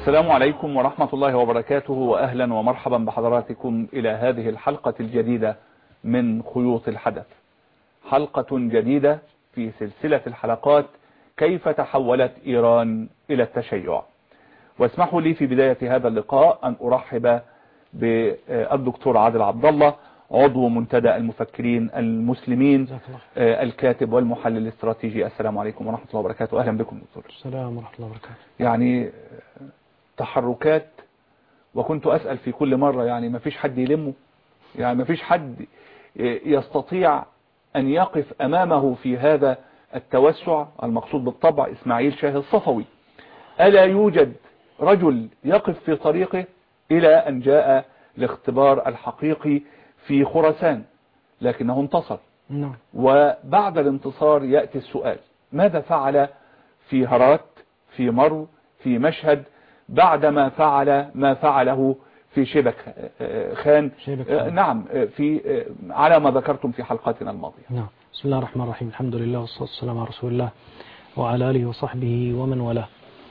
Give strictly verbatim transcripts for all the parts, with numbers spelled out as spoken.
السلام عليكم ورحمة الله وبركاته، وأهلا ومرحبا بحضراتكم إلى هذه الحلقة الجديدة من خيوط الحدث، حلقة جديدة في سلسلة الحلقات كيف تحولت إيران إلى التشيع. واسمحوا لي في بداية هذا اللقاء أن أرحب بالدكتور عادل عبد الله، عضو منتدى المفكرين المسلمين، الكاتب والمحلل الاستراتيجي. السلام عليكم ورحمة الله وبركاته. أهلا بكم دكتور. السلام ورحمة الله وبركاته. يعني تحركات، وكنت أسأل في كل مرة يعني ما فيش حد يلمه، يعني ما فيش حد يستطيع أن يقف أمامه في هذا التوسع المقصود بالطبع إسماعيل شاه الصفوي. ألا يوجد رجل يقف في طريقه إلى أن جاء الاختبار الحقيقي في خراسان، لكنه انتصر. نعم. وبعد الانتصار يأتي السؤال: ماذا فعل في هرات، في مرو، في مشهد، بعدما فعل ما فعله في شيبك خان؟ شيبك خان. نعم، في على ما ذكرتم في حلقاتنا الماضية. نعم. بسم الله الرحمن الرحيم، الحمد لله والصلاة والسلام على رسول الله وعلى آله وصحبه ومن والاه.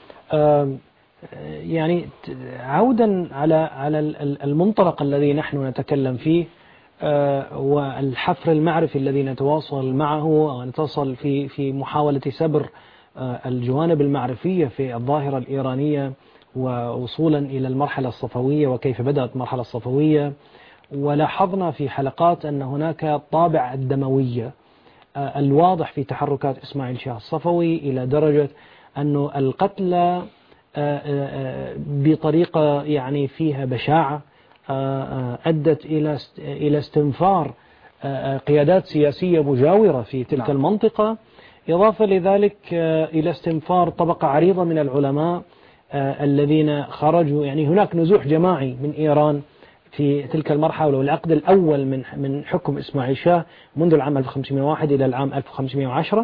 يعني عودا على على المنطلق الذي نحن نتكلم فيه، والحفر المعرفي الذي نتواصل معه ونتصل في في محاولة سبر الجوانب المعرفية في الظاهرة الإيرانية، ووصولا إلى المرحلة الصفوية وكيف بدأت المرحلة الصفوية. ولاحظنا في حلقات أن هناك طابع الدموية الواضح في تحركات إسماعيل شاه الصفوي، إلى درجة أن القتل بطريقة يعني فيها بشاعة أدت إلى إلى استنفار قيادات سياسية مجاورة في تلك المنطقة، إضافة لذلك إلى استنفار طبقة عريضة من العلماء الذين خرجوا. يعني هناك نزوح جماعي من إيران في تلك المرحلة، والعقد الأول من من حكم إسماعيل شاه منذ العام ألف وخمسمائة وواحد إلى العام ألف وخمسمائة وعشرة،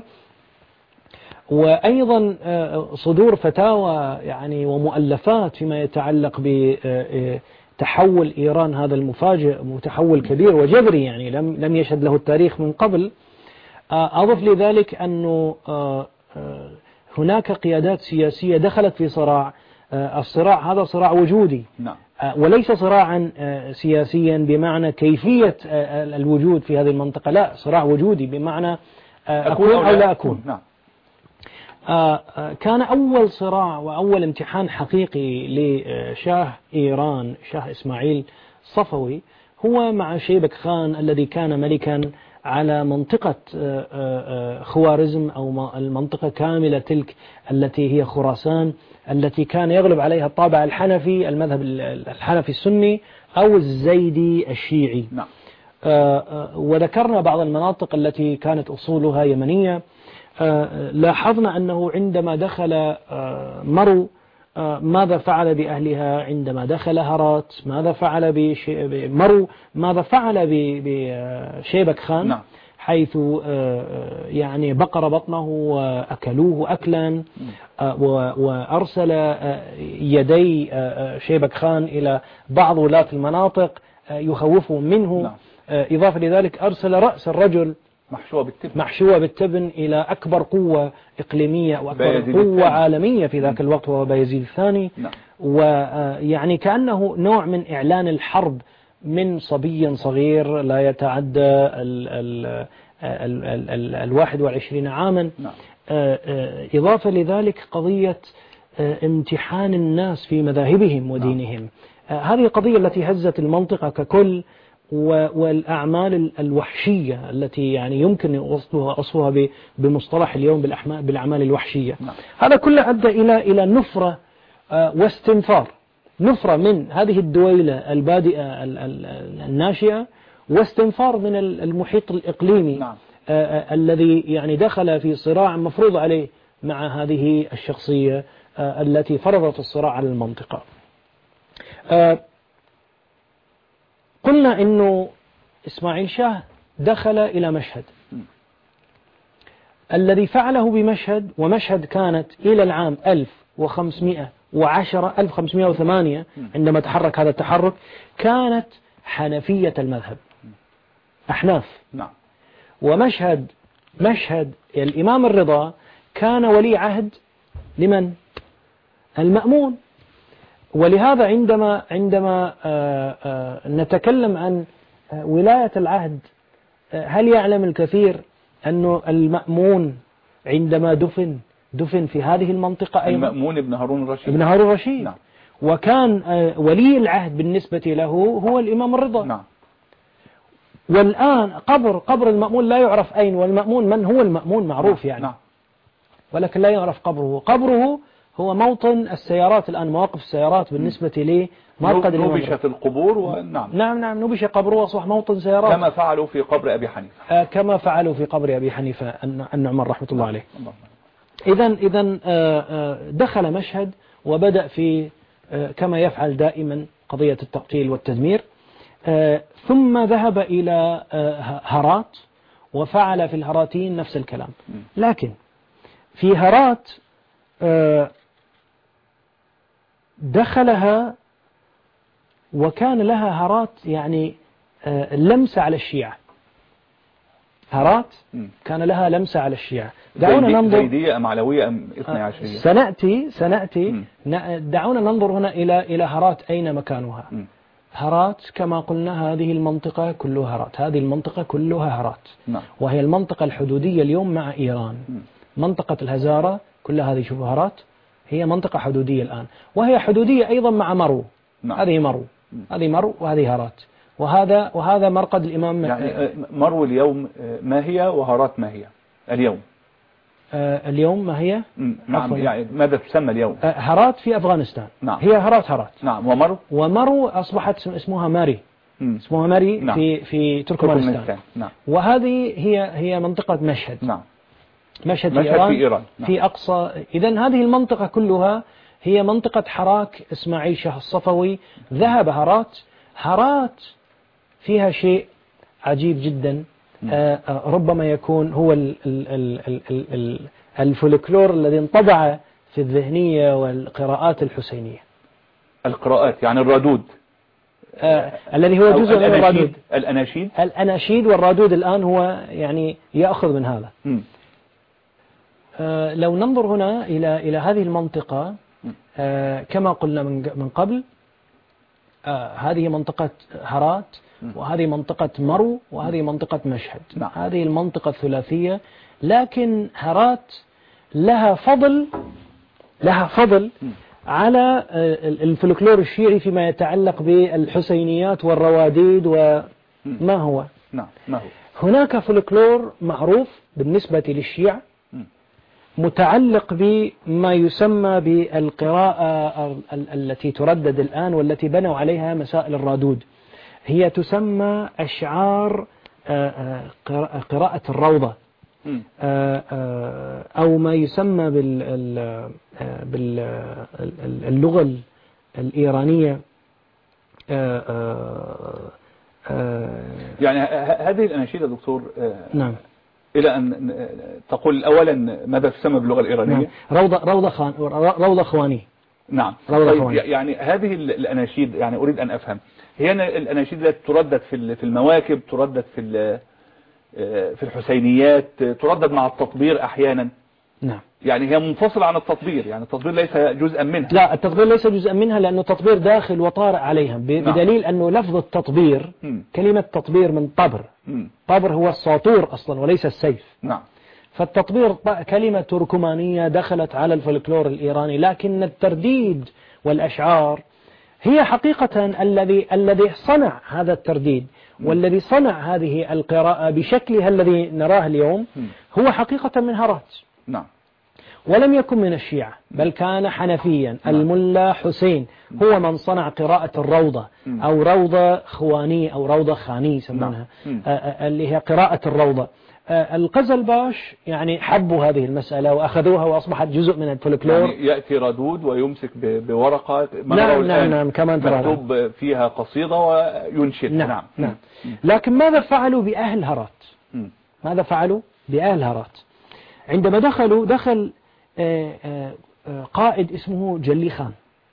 وأيضا صدور فتاوى يعني ومؤلفات فيما يتعلق بتحول إيران هذا المفاجئ، متحول كبير وجذري يعني لم لم يشهد له التاريخ من قبل. أضف لذلك أنه هناك قيادات سياسية دخلت في صراع. الصراع هذا صراع وجودي، نعم، وليس صراعا سياسيا بمعنى كيفية الوجود في هذه المنطقة، لا، صراع وجودي بمعنى أكون أو لا أكون. نعم. كان أول صراع وأول امتحان حقيقي لشاه إيران، شاه إسماعيل صفوي، هو مع شيبك خان الذي كان ملكا على منطقة خوارزم، أو المنطقة كاملة تلك التي هي خراسان، التي كان يغلب عليها الطابع الحنفي، المذهب الحنفي السني أو الزيدي الشيعي. نعم. وذكرنا بعض المناطق التي كانت أصولها يمنية. لاحظنا أنه عندما دخل مرو ماذا فعل بأهلها، عندما دخل هرات ماذا فعل بمرو، ماذا فعل بشيبك خان. نعم. حيث يعني بقر بطنه وأكلوه أكلا، وأرسل يدي شيبك خان إلى بعض ولاة المناطق يخوفهم منه. نعم. إضافة لذلك أرسل رأس الرجل محشوة بالتبن محشوة بالتبن إلى أكبر قوة إقليمية وأكبر قوة عالمية في ذاك الوقت، وهو بايزيد الثاني. نعم. ويعني كأنه نوع من إعلان الحرب من صبي صغير لا يتعدى ال ال ال ال ال الواحد والعشرين عاما. نعم. إضافة لذلك قضية امتحان الناس في مذاهبهم ودينهم. نعم. هذه القضية التي هزت المنطقة ككل، والأعمال الوحشية التي يعني يمكن وصفها أصفها بمصطلح اليوم بالأعمال الوحشية. نعم. هذا كله أدى إلى إلى نفرة واستنفار، نفرة من هذه الدويلة البادئة الناشئة، واستنفار من المحيط الإقليمي. نعم. الذي يعني دخل في صراع مفروض عليه مع هذه الشخصية التي فرضت الصراع على المنطقة. قلنا إنه إسماعيل شاه دخل إلى مشهد. الذي فعله بمشهد، ومشهد كانت إلى العام ألف وخمسمائة وعشرة ألف وخمسمائة وثمانية عندما تحرك هذا التحرك، كانت حنفية المذهب، أحناف. نعم. ومشهد مشهد الإمام الرضا كان ولي عهد لمن؟ المأمون. ولهذا عندما عندما نتكلم عن ولاية العهد، هل يعلم الكثير أنه المأمون عندما دفن دفن في هذه المنطقة أيضا؟ المأمون ابن هارون الرشيد. ابن هارون الرشيد. نعم. وكان ولي العهد بالنسبة له هو الإمام الرضا. نعم. والآن قبر قبر المأمون لا يعرف أين، والمأمون من هو المأمون معروف يعني. نعم. ولكن لا يعرف قبره. قبره هو موطن السيارات الآن، مواقف السيارات بالنسبة لي مرقد الإمام الرضا. نبشت القبور ونعم. نعم نعم نبش قبره وأصبح موطن سيارات، كما فعلوا في قبر أبي حنيفة. آه كما فعلوا في قبر أبي حنيفة النعمان رحمة الله عليه. إذا إذا دخل مشهد وبدأ في كما يفعل دائما قضية التقتيل والتدمير، ثم ذهب إلى هرات وفعل في الهراتين نفس الكلام. لكن في هرات دخلها وكان لها هرات يعني لمسة على الشيعة. هرات كان لها لمسة على الشيعة. دعونا ننظر زيدية أم علوية أم اثني عشرية. سنأتي سنأتي دعونا ننظر هنا إلى إلى هرات أين مكانها. م. هرات كما قلنا هذه المنطقة كلها هرات، هذه المنطقة كلها هرات. نعم. وهي المنطقة الحدودية اليوم مع إيران. م. منطقة الهزارة كل هذه شوفوا هرات هي منطقة حدودية الآن، وهي حدودية أيضا مع مرو. نعم. هذه مرو م. هذه مرو وهذه هرات، وهذا وهذا مرقد الإمام. يعني مرو اليوم ما هي وهرات ما هي اليوم؟ آه اليوم ما هي؟ نعم. يعني ماذا تسمى اليوم؟ آه هرات في أفغانستان. نعم. هي هرات هرات. نعم. ومرو؟ ومرو أصبحت اسمها ماري. م. اسمها ماري. نعم. في في تركمانستان. نعم. وهذه هي هي منطقة مشهد. نعم. مشهد, مشهد في إيران. في, إيران. نعم. في أقصى. إذن هذه المنطقة كلها هي منطقة حراك إسماعيل شاه الصفوي. ذهب هرات. هرات فيها شيء عجيب جدا. آه ربما يكون هو ال ال ال ال ال ال الفولكلور الذي انطبع في الذهنية والقراءات الحسينية. القراءات يعني الرادود. آه الذي هو جزء من الرادود. الأناشيد. الأناشيد والرادود الآن هو يعني يأخذ من هذا. آه لو ننظر هنا إلى إلى هذه المنطقة آه كما قلنا من من قبل، آه هذه منطقة هرات وهذه منطقة مرو وهذه منطقة مشهد. نعم. هذه المنطقة الثلاثية. لكن هرات لها فضل لها فضل على الفلكلور الشيعي فيما يتعلق بالحسينيات والرواديد وما هو. نعم. ما هو؟ هناك فلكلور معروف بالنسبة للشيعة متعلق بما يسمى بالقراءة التي تردد الآن والتي بنوا عليها مسائل الرادود. هي تسمى أشعار قراءة الروضة أو ما يسمى باللغة الإيرانية. يعني هذه الأناشيد يا دكتور. نعم. إلى أن تقول أولا ماذا تسمى باللغة الإيرانية؟ نعم. روضة روضة خان روضة خواني. نعم. طيب يعني هذه الأناشيد يعني أريد أن أفهم، هي الأناشيد التي تردد في المواكب، تردد في في الحسينيات، تردد مع التطبير أحيانا. نعم. يعني هي منفصلة عن التطبير، يعني التطبير ليس جزءا منها. لا، التطبير ليس جزءا منها لأنه التطبير داخل وطارئ عليها. بدليل نعم. أنه لفظ التطبير م. كلمة تطبير من طبر. م. طبر هو الساطور أصلا وليس السيف. نعم. فالتطبير كلمة تركمانية دخلت على الفلكلور الإيراني، لكن الترديد والأشعار هي حقيقة الذي الذي صنع هذا الترديد والذي صنع هذه القراءة بشكلها الذي نراه اليوم هو حقيقة من هرات. نعم. ولم يكن من الشيعة بل كان حنفيا. نعم. الملا حسين هو من صنع قراءة الروضة أو روضة خواني أو روضة خاني يسمونها. نعم. اللي هي قراءة الروضة. القزلباش يعني حبوا هذه المسألة وأخذوها وأصبحت جزء من الفولكلور. يعني يأتي ردود ويمسك بورقة نعم نعم نعم كمان مكتوب فيها قصيدة وينشد. نعم نعم, نعم. لكن ماذا فعلوا بأهل هرات؟ ماذا فعلوا بأهل هرات؟ عندما دخلوا دخل قائد اسمه جلي خان.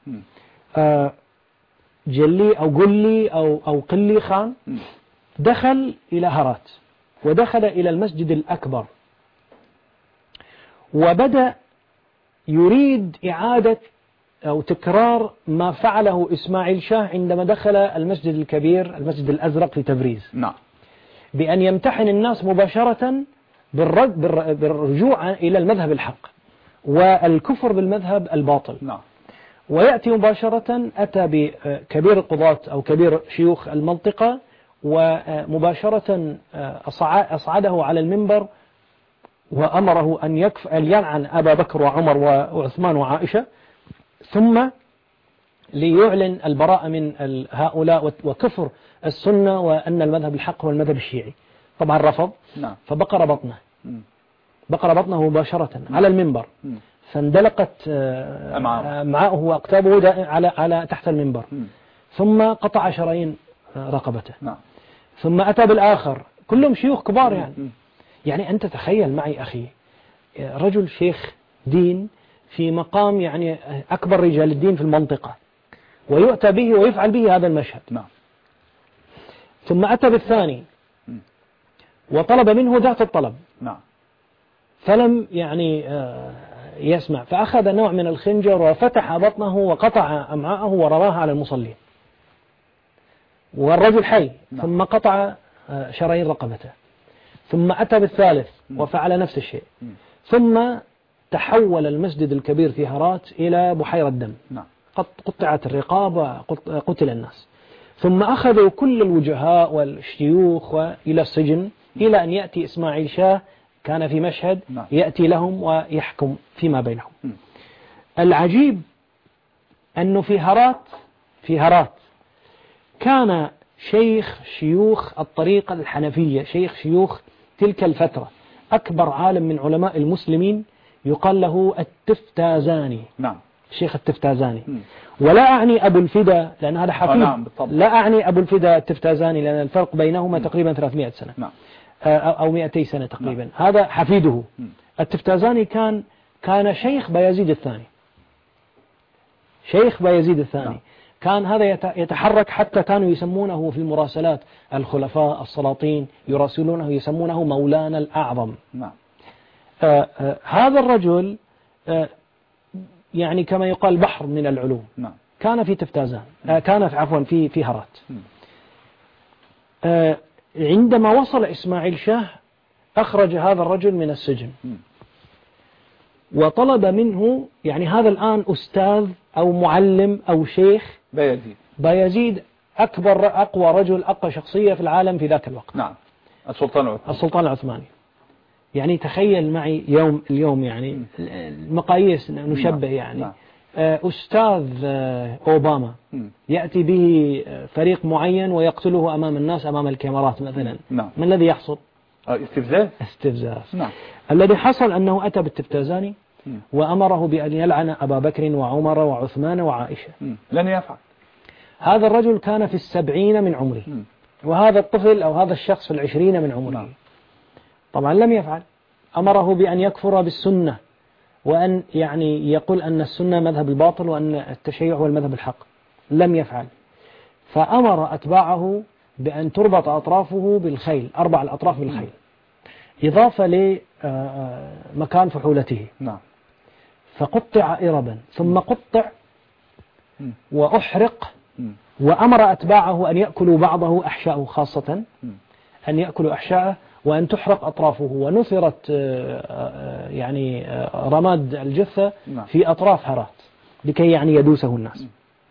جلي أو قلي أو أو قلي خان دخل إلى هرات ودخل إلى المسجد الأكبر وبدأ يريد إعادة أو تكرار ما فعله إسماعيل شاه عندما دخل المسجد الكبير المسجد الأزرق في تبريز. نعم. بأن يمتحن الناس مباشرة بالرد بالرجوع إلى المذهب الحق والكفر بالمذهب الباطل. نعم. ويأتي مباشرة، أتى بكبير القضاة أو كبير شيوخ المنطقة ومباشرة أصعده على المنبر وأمره أن يكف أن يلعن أبا بكر وعمر وعثمان وعائشة، ثم ليعلن البراءة من هؤلاء وكفر السنة وأن المذهب الحق هو المذهب الشيعي. طبعا رفض. نعم. فبقر بطنه بقر بطنه مباشرة على المنبر، فاندلقت أمعاؤه وأقتابه على على تحت المنبر، ثم قطع شرايين رقبته. نعم. ثم أتى بالآخر، كلهم شيوخ كبار يعني. يعني أنت تخيل معي أخي، رجل شيخ دين في مقام يعني أكبر رجال الدين في المنطقة، ويؤتى به ويفعل به هذا المشهد. نعم. ثم أتى بالثاني وطلب منه ذات الطلب. نعم. فلم يعني يسمع، فأخذ نوع من الخنجر وفتح بطنه وقطع أمعاءه ورماها على المصلين، والرجل حي. نعم. ثم قطع شرايين رقبته. ثم أتى بالثالث وفعل نفس الشيء. ثم تحول المسجد الكبير في هرات إلى بحيرة دم. نعم. قطعت الرقاب وقتل الناس. ثم أخذوا كل الوجهاء والشيوخ إلى السجن، إلى أن يأتي إسماعيل شاه كان في مشهد. نعم. يأتي لهم ويحكم فيما بينهم. م. العجيب أنه في هرات في هرات كان شيخ شيوخ الطريقة الحنفية، شيخ شيوخ تلك الفترة، أكبر عالم من علماء المسلمين، يقال له التفتازاني. نعم. الشيخ التفتازاني. م. ولا أعني أبو الفدا لأن هذا حفيد. نعم لا أعني أبو الفدا التفتازاني لأن الفرق بينهما م. تقريبا ثلاثمائة سنة. نعم. أو مئتي سنة تقريبا. نعم. هذا حفيده. م. التفتازاني كان كان شيخ بايزيد الثاني. شيخ بايزيد الثاني. نعم. كان هذا يتحرك، حتى كانوا يسمونه في المراسلات الخلفاء السلاطين يراسلونه يسمونه مولانا الأعظم. نعم. آآ آآ هذا الرجل يعني كما يقال بحر من العلوم. نعم. كان في تفتازان، كان في عفوا في في هرات. عندما وصل إسماعيل شاه أخرج هذا الرجل من السجن م. وطلب منه، يعني هذا الآن أستاذ أو معلم أو شيخ بايزيد بايزيد أكبر أقوى رجل أقوى شخصية في العالم في ذاك الوقت. نعم. السلطان العثماني. السلطان العثماني. يعني تخيل معي يوم اليوم يعني م. المقاييس نشبه. نعم. يعني نعم. أستاذ أوباما م. يأتي به فريق معين ويقتله أمام الناس أمام الكاميرات مثلا. نعم. ما الذي يحصل؟ استفزاز. استفزاز. نعم. الذي حصل أنه أتى بالتفتازاني م. وأمره بأن يلعن أبا بكر وعمر وعثمان وعائشة. م. لن يفعل. هذا الرجل كان في السبعين من عمره م. وهذا الطفل أو هذا الشخص في العشرين من عمره. نعم. طبعا لم يفعل. أمره بأن يكفر بالسنة وأن يعني يقول أن السنة مذهب الباطل وأن التشيع هو المذهب الحق. لم يفعل. فأمر أتباعه بأن تربط أطرافه بالخيل، أربع الأطراف بالخيل، إضافة لمكان فحولته. نعم. فقطع إربا ثم قطع وأحرق، وأمر أتباعه أن يأكلوا بعضه أحشاءه، خاصة أن يأكلوا أحشاءه وأن تحرق أطرافه، ونثرت يعني رماد الجثة في أطراف هرات لكي يعني يدوسه الناس.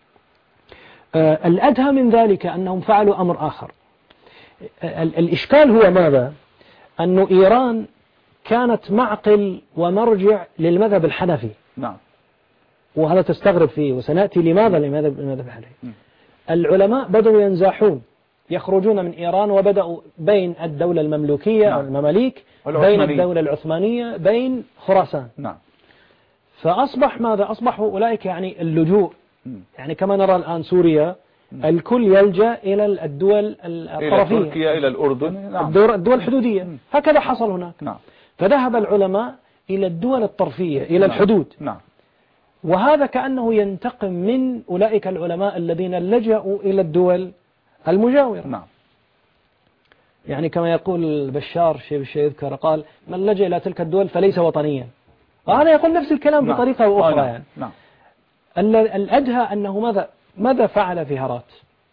الأدهى من ذلك أنهم فعلوا أمر آخر. الإشكال هو ماذا؟ أن إيران كانت معقل ومرجع للمذهب الحنفي. نعم. وهذا تستغرب فيه، وسنأتي لماذا لمذهب الحنفي. العلماء بدأوا ينزاحون، يخرجون من إيران، وبدأوا بين الدولة المملوكية أو المماليك، بين الدولة العثمانية، بين خراسان. نعم. فأصبح ماذا؟ أصبحوا أولئك يعني اللجوء، يعني كما نرى الآن سوريا، الكل يلجأ إلى الدول الطرفية، إلى تركيا، إلى الأردن. نعم. الدول الحدودية. هكذا حصل هناك. نعم. فذهب العلماء إلى الدول الطرفية، إلى الحدود. نعم. وهذا كأنه ينتقم من أولئك العلماء الذين لجأوا إلى الدول المجاورة. نعم. يعني كما يقول بشار شيء يذكر، قال: من لجأ إلى تلك الدول فليس وطنيا. وهذا يقول نفس الكلام. نعم. بطريقة أخرى. نعم. يعني نعم. الأدهى أنه ماذا ماذا فعل في هرات؟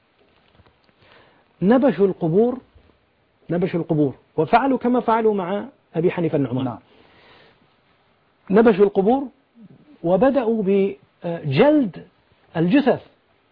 نبشوا القبور نبشوا القبور وفعلوا كما فعلوا مع أبي حنيفة النعمان. نعم. نبشوا القبور وبدأوا بجلد الجثث،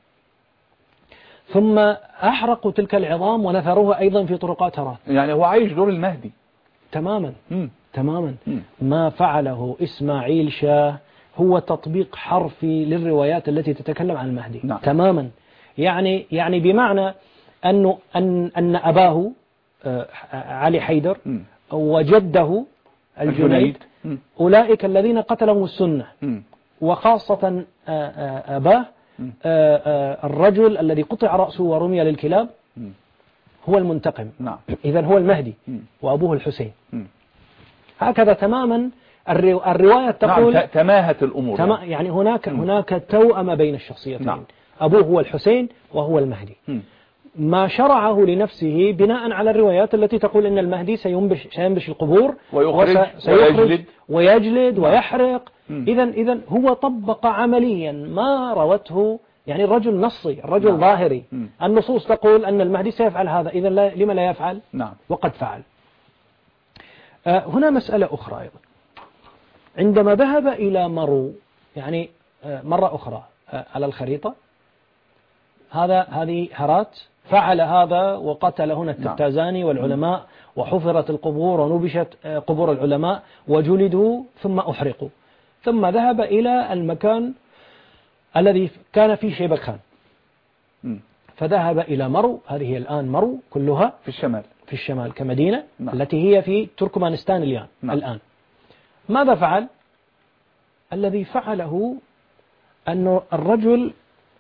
ثم أحرقوا تلك العظام ونثروها أيضا في طرقات هرات. يعني هو عايش دور المهدي تماما. مم. تماما. مم. ما فعله إسماعيل شاه هو تطبيق حرفي للروايات التي تتكلم عن المهدي. نعم. تماما. يعني يعني بمعنى أنه أن أن أباه علي حيدر مم. وجده الجنيد مم. أولئك الذين قتلهم السنة، مم. وخاصة أباه الرجل الذي قطع رأسه ورمي للكلاب مم. هو المنتقم. نعم. إذن هو المهدي مم. وأبوه الحسين. مم. هكذا تماما الرواية تقول. نعم. تماهت الأمور تما يعني هناك مم. هناك توأم بين الشخصيتين. نعم. أبوه هو الحسين وهو المهدي. مم. ما شرعه لنفسه بناء على الروايات التي تقول إن المهدي سينبش, سينبش القبور ويخرج ويجلد, ويجلد ويحرق. مم. إذن إذن هو طبق عمليا ما روته، يعني الرجل نصي، الرجل نعم. ظاهري. مم. النصوص تقول أن المهدي سيفعل هذا، إذن لا لما لا يفعل؟ نعم. وقد فعل. آه هنا مسألة أخرى أيضا. عندما ذهب إلى مرو، يعني آه مرة أخرى آه على الخريطة، هذا هذه هرات، فعل هذا وقتل هنا التفتازاني والعلماء، وحفرت القبور ونبشت قبور العلماء وجلدوا ثم أحرقوا، ثم ذهب إلى المكان الذي كان فيه شيبك خان، فذهب إلى مرو. هذه الآن مرو كلها في الشمال في الشمال كمدينة. نعم. التي هي في تركمانستان اليوم. نعم. الآن ماذا فعل؟ الذي فعله أن الرجل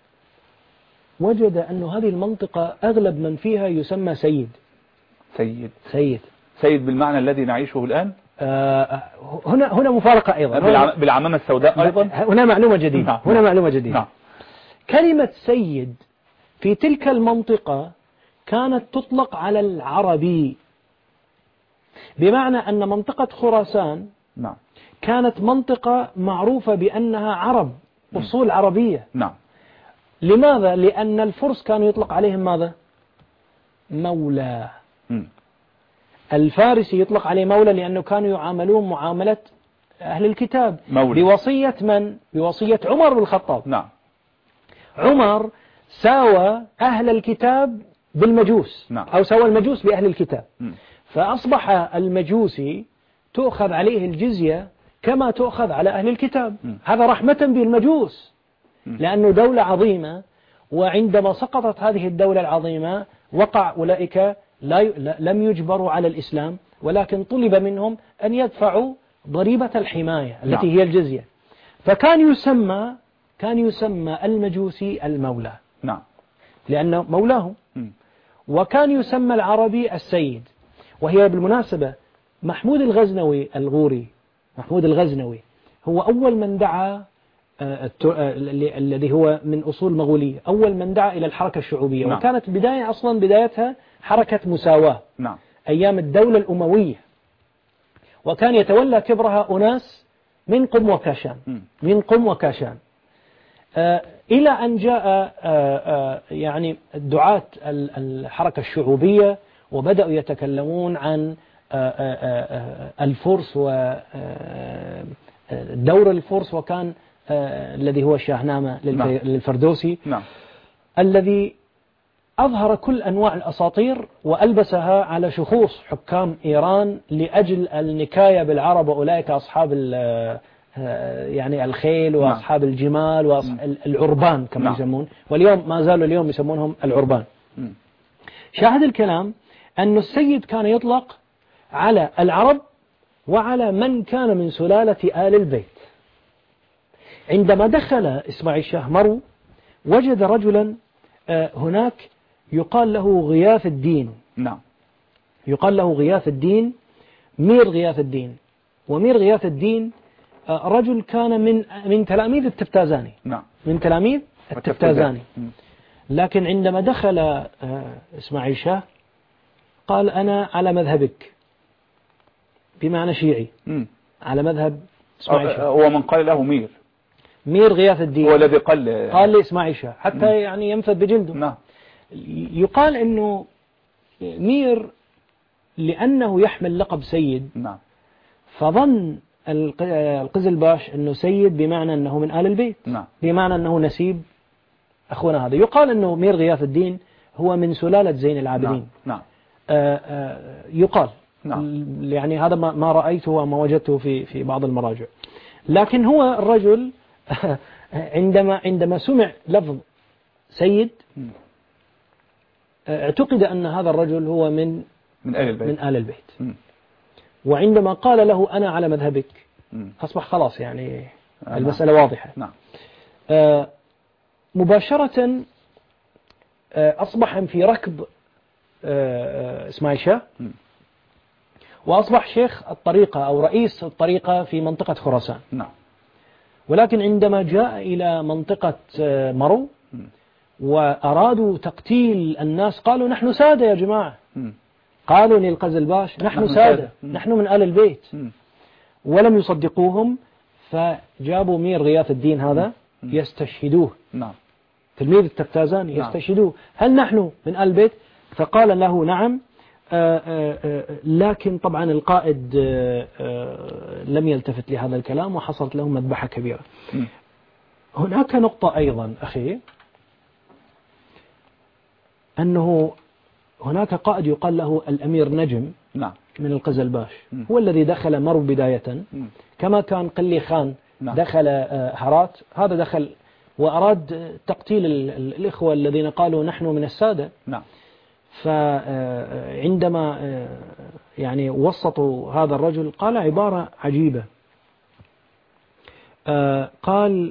وجد أن هذه المنطقة أغلب من فيها يسمى سيد. سيد سيد سيد بالمعنى الذي نعيشه الآن. آه هنا هنا مفارقة أيضا، بالعمامة السوداء أيضا. هنا معلومة جديدة. نعم. هنا معلومة جديدة. نعم. كلمة سيد في تلك المنطقة كانت تطلق على العربي، بمعنى أن منطقة خراسان نعم. كانت منطقة معروفة بأنها عرب، أصول عربية. نعم. لماذا؟ لأن الفرس كانوا يطلق عليهم ماذا؟ مولى. م. الفارسي يطلق عليه مولى لأنه كانوا يعاملون معاملة أهل الكتاب. مولى. بوصية من؟ بوصية عمر بن الخطاب. نعم. عمر ساوى أهل الكتاب بالمجوس. نعم. أو ساوى المجوس بأهل الكتاب. م. فأصبح المجوسي تؤخذ عليه الجزية كما تؤخذ على أهل الكتاب. م. هذا رحمة بالمجوس، لأنه دولة عظيمة، وعندما سقطت هذه الدولة العظيمة وقع أولئك لا ي... لم يجبروا على الإسلام، ولكن طلب منهم أن يدفعوا ضريبة الحماية التي نعم. هي الجزية. فكان يسمى كان يسمى المجوسي المولى. نعم. لأنه مولاهم. م. وكان يسمى العربي السيد. وهي بالمناسبة محمود الغزنوي الغوري، محمود الغزنوي هو أول من دعا الذي هو من أصول مغولية، أول من دعا إلى الحركة الشعوبية. نعم. وكانت بداية أصلا بدايتها حركة مساواة. نعم. أيام الدولة الأموية، وكان يتولى كبرها أناس من قم وكاشان. م. من قم وكاشان آه إلى أن جاء آه آه يعني الدعاة الحركة الشعوبية، وبدأوا يتكلمون عن آه آه الفرس ودور الفرس، وكان آه الذي هو شاهنامة نعم. للفردوسي. نعم. الذي أظهر كل أنواع الأساطير وألبسها على شخوص حكام إيران لأجل النكاية بالعرب، وأولئك أصحاب يعني الخيل وأصحاب نعم. الجمال والعربان كما نعم. يسمون، واليوم ما زالوا اليوم يسمونهم العربان. م. شاهد الكلام أن السيد كان يطلق على العرب وعلى من كان من سلالة آل البيت. عندما دخل إسماعيل شاه مرو وجد رجلا هناك يقال له غياث الدين. نعم. يقال له غياث الدين، مير غياث الدين. ومير غياث الدين رجل كان من من تلاميذ التفتازاني. نعم. من تلاميذ التفتازاني. لكن عندما دخل إسماعيل شاه قال أنا على مذهبك، بمعنى شيعي. م. على مذهب إسماعيل شاه. هو من قال له مير. مير غياث الدين هو الذي قال قال لإسماعيل شاه حتى م. يعني ينفذ بجلده. نعم. يقال أنه مير لأنه يحمل لقب سيد، نعم، فظن القزلباش أنه سيد بمعنى أنه من آل البيت، نعم، بمعنى أنه نسيب أخونا هذا. يقال أنه مير غياث الدين هو من سلالة زين العابدين. نعم. نعم. آآ آآ يقال. نعم. يعني هذا ما رأيته وما وجدته في في بعض المراجع. لكن هو الرجل عندما عندما سمع لفظ سيد اعتقد أن هذا الرجل هو من من آل البيت, من آل البيت. وعندما قال له أنا على مذهبك أصبح خلاص يعني آه المسألة نعم. واضحة. نعم. آه مباشرة آه أصبح في ركب آه إسماعيل شاه، وأصبح شيخ الطريقة أو رئيس الطريقة في منطقة خراسان. نعم. ولكن عندما جاء إلى منطقة آه مرو وأرادوا تقتيل الناس قالوا نحن سادة يا جماعة. م. قالوا للقزلباش نحن, نحن سادة، نحن من آل البيت. م. ولم يصدقوهم، فجابوا مير غياث الدين هذا م. يستشهدوه. نعم. تلميذ التفتازاني يستشهدوه. هل نحن من آل البيت؟ فقال له نعم. آآ آآ لكن طبعا القائد آآ آآ لم يلتفت لهذا الكلام وحصلت لهم مذبحة كبيرة. م. هناك نقطة أيضا أخي، أنه هناك قائد يقال له الأمير نجم. نعم. من القزلباش. م. هو الذي دخل مرو بداية. م. كما كان قلي خان. نعم. دخل هرات، هذا دخل وأراد تقتيل الإخوة الذين قالوا نحن من السادة. نعم. فعندما يعني وسطوا هذا الرجل قال عبارة عجيبة، قال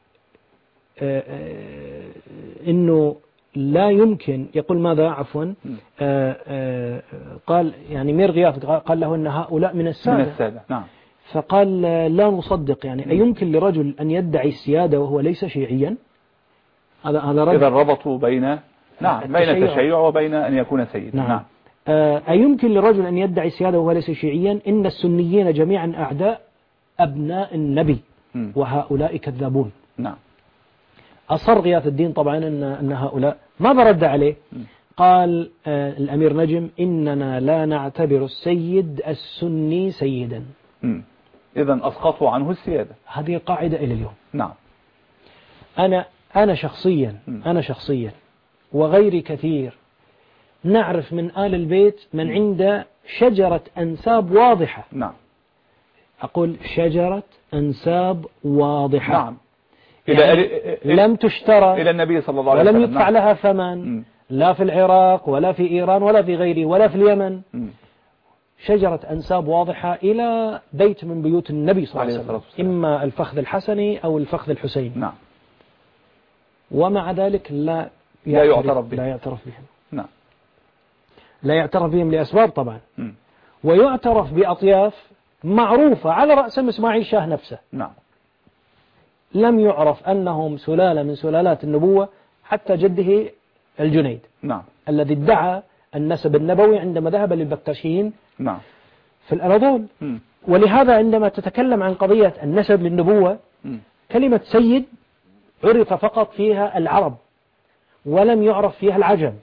إنه لا يمكن، يقول ماذا عفوا آآ آآ قال يعني مير غياث قال له أن هؤلاء من السادة, من السادة. نعم. فقال لا نصدق، يعني أيمكن لرجل أن يدعي السيادة وهو ليس شيعيا؟ هذا هذا رجل. إذا ربطوا بين نعم بين التشيع وبين أن يكون سيد. نعم. نعم. أيمكن لرجل أن يدعي السيادة وهو ليس شيعيا؟ إن السنيين جميعا أعداء أبناء النبي م. وهؤلاء كذابون. نعم. أصر غياث الدين طبعا أن, أن هؤلاء. ماذا رد عليه؟ م. قال آه الأمير نجم إننا لا نعتبر السيد السني سيدا. إذن أسقطوا عنه السيادة. هذه قاعدة إلى اليوم. نعم. أنا أنا شخصيا م. أنا شخصيا وغيري كثير نعرف من آل البيت من م. عنده شجرة أنساب واضحة. نعم. أقول شجرة أنساب واضحة. نعم. يعني إلى لم تشترى إلى النبي صلى الله عليه وسلم، ولم يدفع لها ثمن م. لا في العراق ولا في إيران ولا في غيره ولا في اليمن. م. شجرة أنساب واضحة إلى بيت من بيوت النبي صلى الله عليه وسلم، إما الفخذ الحسني أو الفخذ الحسيني. نعم. ومع ذلك لا لا يعترف بهم. لا يعترف بهم. نعم. لا يعترف بهم لأسباب طبعا. م. ويعترف بأطياف معروفة على رأسهم إسماعيل شاه نفسه. نعم. لم يعرف أنهم سلالة من سلالات النبوة حتى جده الجنيد. نعم. الذي ادعى النسب النبوي عندما ذهب للبكتاشيين. نعم. في الأناضول. م. ولهذا عندما تتكلم عن قضية النسب للنبوة م. كلمة سيد عرف فقط فيها العرب ولم يعرف فيها العجم.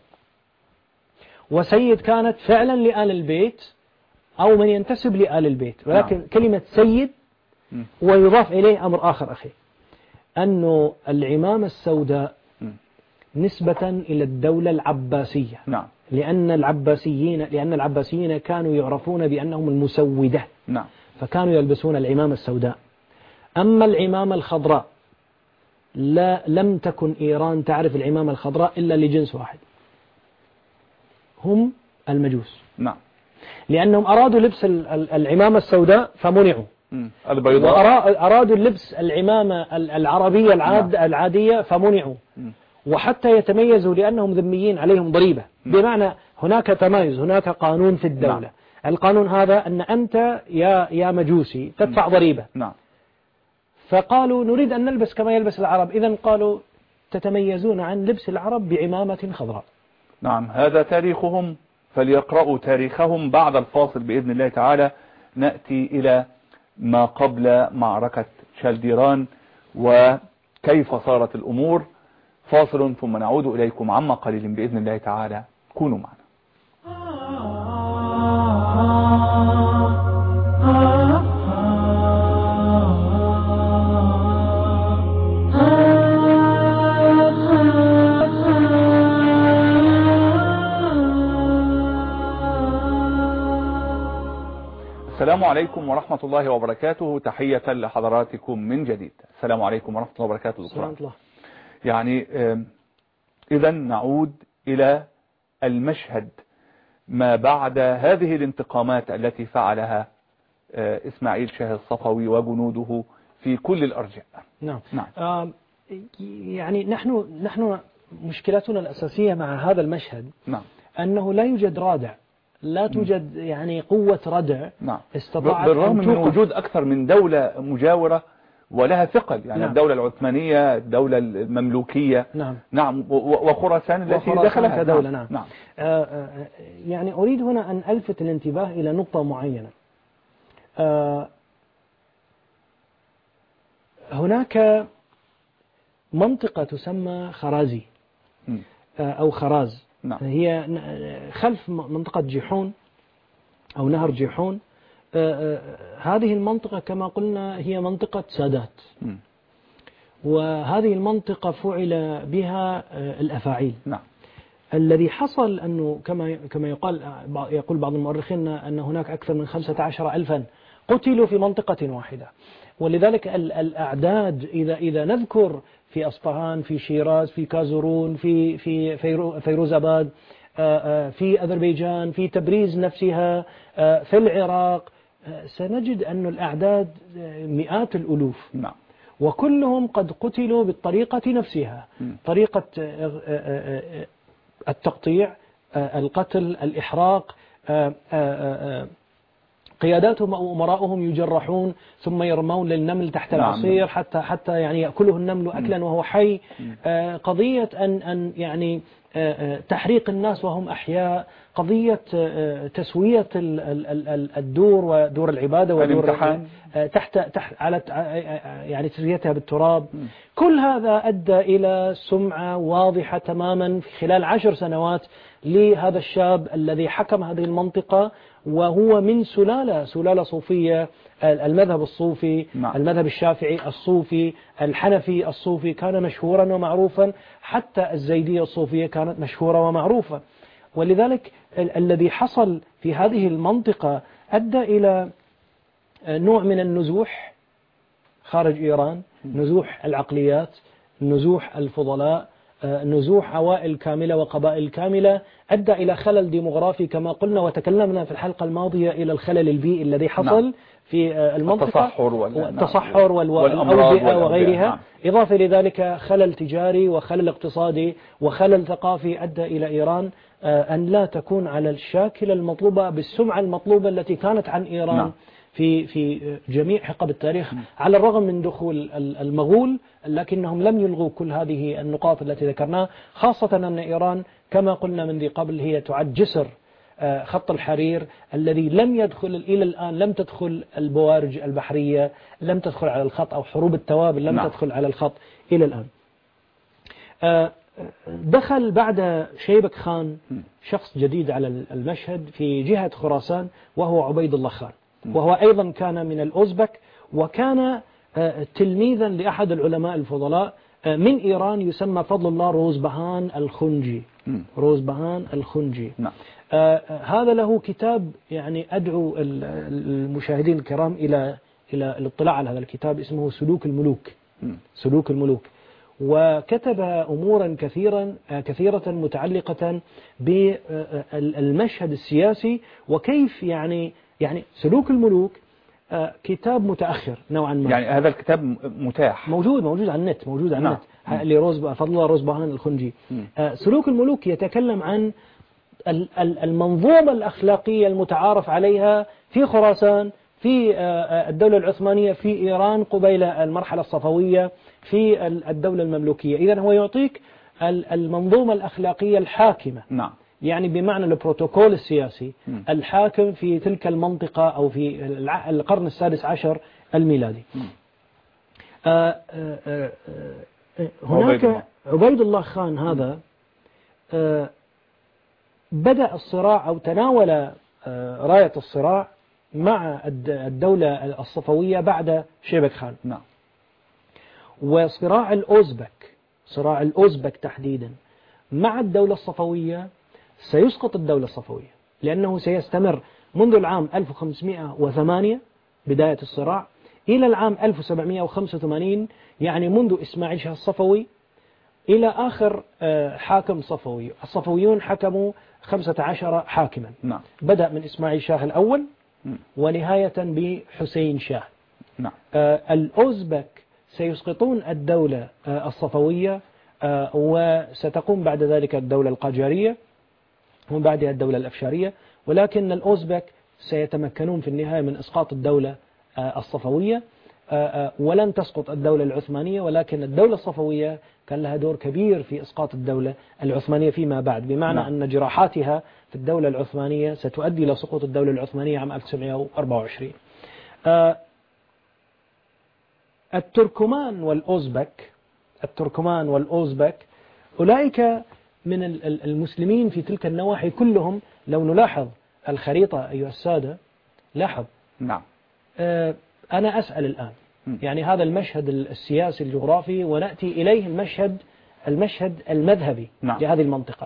وسيد كانت فعلا لآل البيت أو من ينتسب لآل البيت، ولكن نعم. كلمة سيد م. ويضاف إليه أمر آخر أخي، أنه العمامة السوداء م. نسبة إلى الدولة العباسية. نعم. لأن العباسيين لأن العباسيين كانوا يعرفون بأنهم المسودة. نعم. فكانوا يلبسون العمامة السوداء. أما العمامة الخضراء لا لم تكن إيران تعرف العمامة الخضراء إلا لجنس واحد، هم المجوس. نعم. لأنهم أرادوا لبس العمامة السوداء فمنعوا. البيضاء. وأرادوا لبس العمامة العربية العاد نعم. العادية فمنعوا. م. وحتى يتميزوا لأنهم ذميين عليهم ضريبة. م. بمعنى هناك تمايز، هناك قانون في الدولة. نعم. القانون هذا أن أنت يا يا مجوسي تدفع م. ضريبة. نعم. فقالوا نريد أن نلبس كما يلبس العرب، إذن قالوا تتميزون عن لبس العرب بعمامة خضراء. نعم. هذا تاريخهم، فليقرأوا تاريخهم. بعد الفاصل بإذن الله تعالى نأتي إلى ما قبل معركة شالديران وكيف صارت الأمور. فاصل ثم نعود إليكم عما قليل بإذن الله تعالى، كونوا معنا. السلام عليكم ورحمة الله وبركاته، تحية لحضراتكم من جديد. السلام عليكم ورحمة الله وبركاته. السلام الله. يعني إذا نعود إلى المشهد ما بعد هذه الانتقامات التي فعلها إسماعيل شاه الصفوي وجنوده في كل الأرجاء. نعم. نعم. آه يعني نحن نحن مشكلتنا الأساسية مع هذا المشهد نعم. أنه لا يوجد رادع، لا توجد يعني قوة ردع نعم. استطاعت بالرغم من توقف. وجود أكثر من دولة مجاورة ولها ثقل، يعني نعم. الدولة العثمانية، الدولة المملوكية، نعم نعم، وخراسان التي دخلها كدولة. نعم, نعم. آه آه يعني أريد هنا أن ألفت الانتباه إلى نقطة معينة. آه هناك منطقة تسمى خرازي آه أو خراز، نعم. هي خلف منطقة جيحون أو نهر جيحون. آه آه هذه المنطقة كما قلنا هي منطقة سادات، م. وهذه المنطقة فعل بها آه الأفاعيل. نعم. الذي حصل أنه كما كما يقال يقول بعض المؤرخين أن هناك أكثر من خمسة عشر ألفا قتلوا في منطقة واحدة، ولذلك الأعداد إذا إذا نذكر في أصفهان، في شيراز، في كازورون، في في فيروزاباد، في أذربيجان، في تبريز نفسها، في العراق، سنجد أن الأعداد مئات الألوف. نعم. وكلهم قد قتلوا بالطريقة نفسها، طريقة التقطيع، القتل، الإحراق. قياداتهم أو أمراؤهم يجرحون ثم يرمون للنمل تحت العصير حتى حتى يعني يأكله النمل أكلا وهو حي. قضية أن أن يعني تحريق الناس وهم أحياء، قضية تسوية الدور ودور العبادة ودور تحت تحت على يعني تسويتها بالتراب. كل هذا أدى إلى سمعة واضحة تماما في خلال عشر سنوات لهذا الشاب الذي حكم هذه المنطقة، وهو من سلالة سلالة صوفية، المذهب الصوفي، نعم. المذهب الشافعي الصوفي، الحنفي الصوفي كان مشهورا ومعروفا، حتى الزيدية الصوفية كانت مشهورة ومعروفة. ولذلك ال الذي حصل في هذه المنطقة أدى إلى نوع من النزوح خارج إيران، نزوح العقليات، نزوح الفضلاء، نزوح عوائل كاملة وقبائل كاملة، أدى إلى خلل ديموغرافي كما قلنا وتكلمنا في الحلقة الماضية إلى الخلل البيئي الذي حصل نعم. في المنطقة، التصحر, والتصحر والأوبئة وغيرها، نعم. إضافة لذلك خلل تجاري وخلل اقتصادي وخلل ثقافي أدى إلى إيران أن لا تكون على الشاكلة المطلوبة بالسمعة المطلوبة التي كانت عن إيران نعم. في في جميع حقب التاريخ، على الرغم من دخول المغول، لكنهم لم يلغوا كل هذه النقاط التي ذكرناها، خاصة أن إيران كما قلنا من ذي قبل هي تعد جسر خط الحرير الذي لم يدخل إلى الآن، لم تدخل البوارج البحرية، لم تدخل على الخط، أو حروب التوابل لم نعم. تدخل على الخط إلى الآن. دخل بعد شيبك خان شخص جديد على المشهد في جهة خراسان، وهو عبيد الله خان، وهو أيضا كان من الأوزبك، وكان تلميذا لأحد العلماء الفضلاء من إيران يسمى فضل الله روزبهان الخنجي. روزبهان الخنجي نعم. آه هذا له كتاب، يعني أدعو المشاهدين الكرام إلى إلى الاطلاع على هذا الكتاب، اسمه سلوك الملوك. م. سلوك الملوك. وكتب أمورا كثيرا كثيرة متعلقة بالمشهد السياسي، وكيف يعني يعني سلوك الملوك كتاب متأخر نوعا ما. يعني هذا الكتاب متاح، موجود موجود على النت، موجود على نعم. النت لروز فضل الله روزبهان الخنجي. م. سلوك الملوك يتكلم عن المنظومة الأخلاقية المتعارف عليها في خراسان، في الدولة العثمانية، في إيران قبيل المرحلة الصفوية، في الدولة المملوكية. إذن هو يعطيك المنظومة الأخلاقية الحاكمة، نعم. يعني بمعنى البروتوكول السياسي م. الحاكم في تلك المنطقة أو في القرن السادس عشر الميلادي. م. آه آه آه هناك عبيد الله خان هذا آه بدأ الصراع أو تناول آه راية الصراع مع الدولة الصفوية بعد شيبك خان. نعم. وصراع الأوزبك، صراع الأوزبك تحديدا مع الدولة الصفوية سيسقط الدولة الصفوية، لأنه سيستمر منذ العام ألف وخمسمائة وثمانية بداية الصراع إلى العام ألف وسبعمائة وخمسة وثمانين، يعني منذ إسماعيل شاه الصفوي إلى آخر حاكم صفوي. الصفويون حكموا خمسة عشر حاكما. نعم. بدأ من إسماعيل شاه الأول ونهاية بحسين شاه. نعم. الأوزبك سيسقطون الدولة الصفوية وستقوم بعد ذلك الدولة القاجارية ومن بعدها الدولة الأفشارية، ولكن الأوزبك سيتمكنون في النهاية من إسقاط الدولة الصفوية، ولن تسقط الدولة العثمانية، ولكن الدولة الصفوية كان لها دور كبير في إسقاط الدولة العثمانية فيما بعد، بمعنى نعم. أن جراحاتها في الدولة العثمانية ستؤدي إلى سقوط الدولة العثمانية عام ألف وتسعمائة وأربعة وعشرين. التركمان والأوزبك التركمان والأوزبك أولئك من المسلمين في تلك النواحي كلهم. لو نلاحظ الخريطة أيها السادة لاحظ. نعم. أنا أسأل الآن يعني هذا المشهد السياسي الجغرافي، ونأتي إليه المشهد المشهد المذهبي نعم. لهذه المنطقة.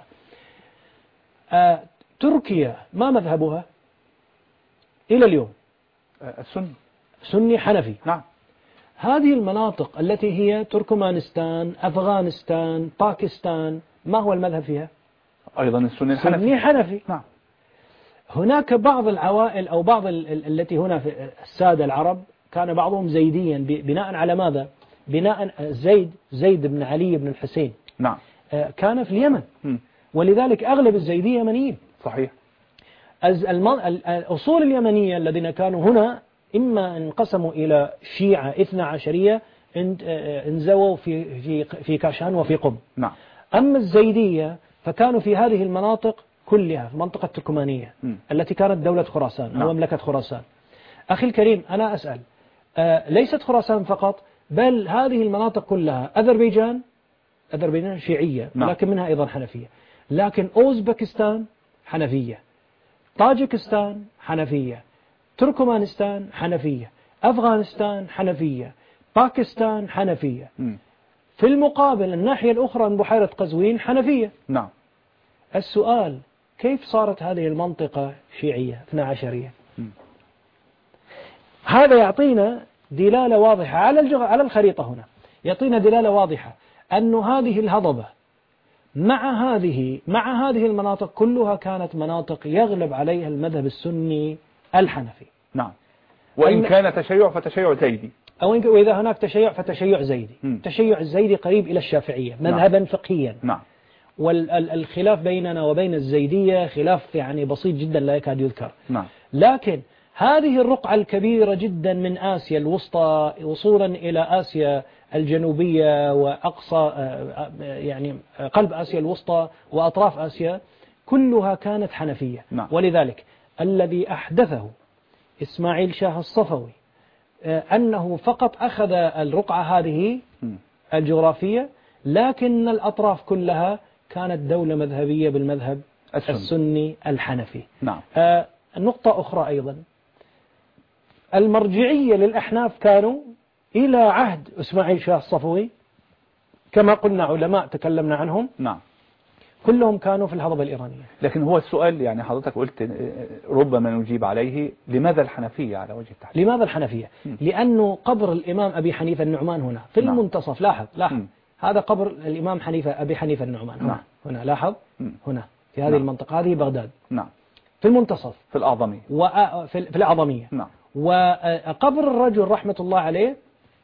تركيا ما مذهبها إلى اليوم؟ السني سني حنفي. نعم. هذه المناطق التي هي تركمانستان، أفغانستان، باكستان، ما هو المذهب فيها؟ أيضا السني الحنفي. سني حنفي. نعم. هناك بعض العوائل أو بعض ال التي هنا في السادة العرب كان بعضهم زيديا، بناء على ماذا؟ بناء زيد زيد بن علي بن الحسين. نعم. كان في اليمن م. ولذلك أغلب الزيدية يمنيين. صحيح. الأصول اليمنية الذين كانوا هنا إما انقسموا إلى شيعة اثنا عشرية انزووا في في في كاشان وفي قم. نعم. أما الزيدية فكانوا في هذه المناطق كلها، في المنطقة التركمانية م. التي كانت دولة خراسان أو نعم. مملكة خراسان. أخي الكريم أنا أسأل، آه ليست خراسان فقط، بل هذه المناطق كلها. أذربيجان أذربيجان شيعية نعم. لكن منها أيضا حنفية، لكن أوزبكستان حنفية، طاجكستان حنفية، تركمانستان حنفية، أفغانستان حنفية، باكستان حنفية. م. في المقابل الناحية الأخرى من بحيرة قزوين حنفية. نعم. السؤال كيف صارت هذه المنطقة شيعية اثنا عشرية؟ م. هذا يعطينا دلالة واضحة على الجغ... على الخريطة هنا، يعطينا دلالة واضحة أن هذه الهضبة مع هذه مع هذه المناطق كلها كانت مناطق يغلب عليها المذهب السني الحنفي. نعم. وإن كان تشيع فتشيع زيدي، أو إن وإذا هناك تشيع فتشيع زيدي. م. تشيع الزيدي قريب إلى الشافعية مذهبا نعم. فقهيا. نعم. والخلاف بيننا وبين الزيدية خلاف يعني بسيط جدا لا يكاد يذكر. نعم. لكن هذه الرقعة الكبيرة جدا من آسيا الوسطى وصولا إلى آسيا الجنوبية وأقصى يعني قلب آسيا الوسطى وأطراف آسيا كلها كانت حنفية. نعم. ولذلك الذي أحدثه إسماعيل شاه الصفوي أنه فقط أخذ الرقعة هذه الجغرافية، لكن الأطراف كلها كانت دولة مذهبية بالمذهب السني, السني الحنفي. نعم. آه نقطة أخرى أيضا، المرجعية للأحناف كانوا إلى عهد إسماعيل شاه الصفوي كما قلنا علماء تكلمنا عنهم. نعم. كلهم كانوا في الهضبة الإيرانية. لكن هو السؤال يعني حضرتك قلت ربما نجيب عليه، لماذا الحنفية على وجه التحديد؟ لماذا الحنفية؟ م. لأنه قبر الإمام أبي حنيفة النعمان هنا في نعم. المنتصف. لاحظ لاحظ م. هذا قبر الإمام حنيفة أبي حنيفة النعمان هنا. نعم. هنا لاحظ م. هنا في هذه نعم. المنطقة، هذه بغداد. نعم. في المنتصف في الأعظمية وفي في الأعظمية. نعم. وقبر الرجل رحمة الله عليه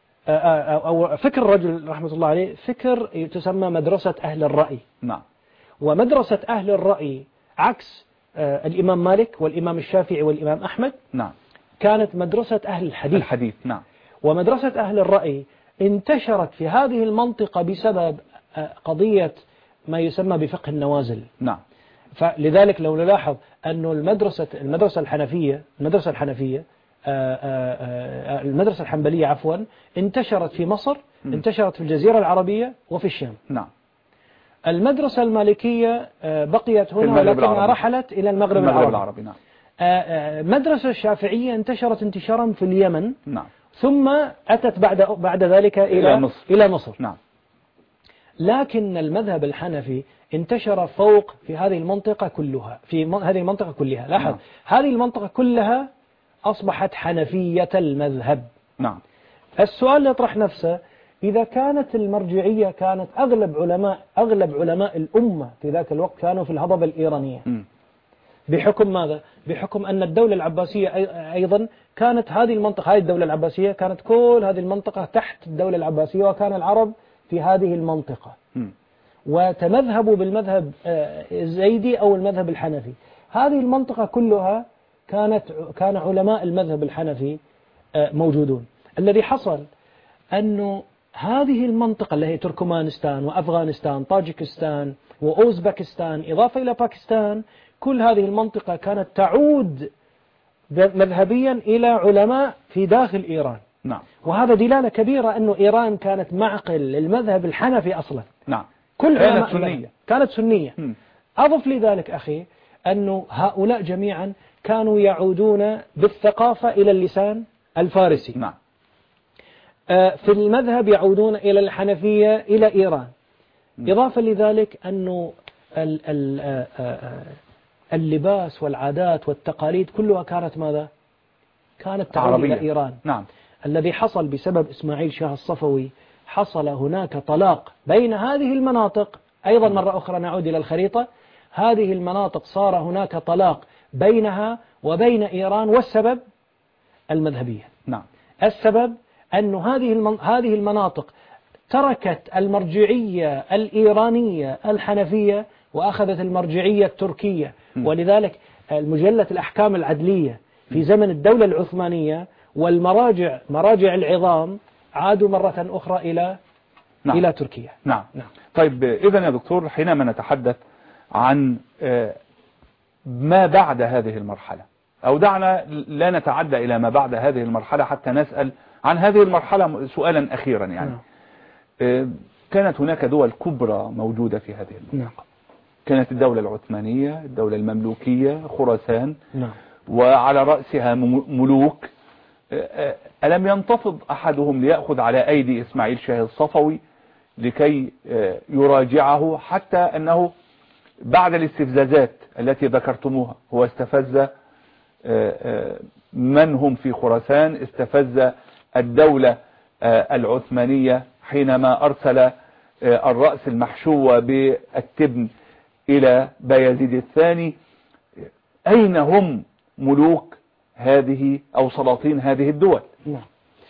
أو فكر الرجل رحمة الله عليه فكر تسمى مدرسة أهل الرأي. نعم. ومدرسة أهل الرأي عكس الإمام مالك والإمام الشافعي والإمام أحمد. نعم. كانت مدرسة أهل الحديث. الحديث. نعم. ومدرسة أهل الرأي انتشرت في هذه المنطقة بسبب قضية ما يسمى بفقه النوازل. نعم. فلذلك لو نلاحظ أن المدرسة المدرسة الحنفية المدرسة الحنفية المدرسة الحنبلية عفوا انتشرت في مصر، انتشرت في الجزيرة العربية وفي الشام. نعم. المدرسة المالكية بقيت هنا ولكنها رحلت إلى المغرب, المغرب العربي, العربي. نعم. المدرسة الشافعية انتشرت انتشارا في اليمن. نعم. ثم أتت بعد بعد ذلك إلى إلى مصر, إلى مصر. نعم. لكن المذهب الحنفي انتشر فوق في هذه المنطقة كلها، في هذه المنطقة كلها. لاحظ، نعم. هذه المنطقة كلها أصبحت حنفية المذهب. نعم. السؤال اللي يطرح نفسه، إذا كانت المرجعية كانت أغلب علماء أغلب علماء الأمة في ذاك الوقت كانوا في الهضبة الإيرانية. م. بحكم ماذا؟ بحكم أن الدولة العباسية أيضا كانت هذه المنطقة، هذه الدولة العباسية كانت كل هذه المنطقة تحت الدولة العباسية، وكان العرب في هذه المنطقة م. وتمذهبوا بالمذهب الزيدي أو المذهب الحنفي. هذه المنطقة كلها كانت كان علماء المذهب الحنفي موجودون. الذي حصل أنه هذه المنطقة اللي هي تركمانستان وأفغانستان طاجكستان وأوزبكستان إضافة إلى باكستان، كل هذه المنطقة كانت تعود مذهبيا إلى علماء في داخل إيران. نعم. وهذا دلالة كبيرة أنه إيران كانت معقل للمذهب الحنفي أصلا. نعم. كل كانت سنية. كانت سنية. م. أضف لذلك أخي أنه هؤلاء جميعا كانوا يعودون بالثقافة إلى اللسان الفارسي. نعم. في المذهب يعودون إلى الحنفية إلى إيران. إضافة لذلك أنه اللباس والعادات والتقاليد كلها كانت ماذا؟ كانت تعود إلى إيران. نعم. الذي حصل بسبب إسماعيل شاه الصفوي، حصل هناك طلاق بين هذه المناطق. أيضا مرة أخرى نعود إلى الخريطة، هذه المناطق صار هناك طلاق بينها وبين إيران، والسبب المذهبية. نعم. السبب أن هذه هذه المناطق تركت المرجعية الإيرانية الحنفية وأخذت المرجعية التركية. م. ولذلك المجلة الأحكام العدلية في زمن الدولة العثمانية والمراجع مراجع العظام عادوا مرة أخرى إلى نعم. إلى تركيا. نعم. نعم. طيب إذا يا دكتور، حينما نتحدث عن ما بعد هذه المرحلة، أو دعنا لا نتعدى إلى ما بعد هذه المرحلة حتى نسأل عن هذه المرحلة سؤالا أخيرا. يعني نعم. كانت هناك دول كبرى موجودة في هذه المنطقة. نعم. كانت الدولة العثمانية، الدولة المملوكية، خراسان. نعم. وعلى رأسها ملوك. ألم ينتفض أحدهم ليأخذ على أيدي إسماعيل شاه الصفوي لكي يراجعه، حتى أنه بعد الاستفزازات التي ذكرتموها هو استفز من هم في خراسان، استفز الدولة العثمانية حينما أرسل الرأس المحشوة بالتبن إلى بايزيد الثاني. أين هم ملوك هذه أو سلاطين هذه الدول؟ نعم.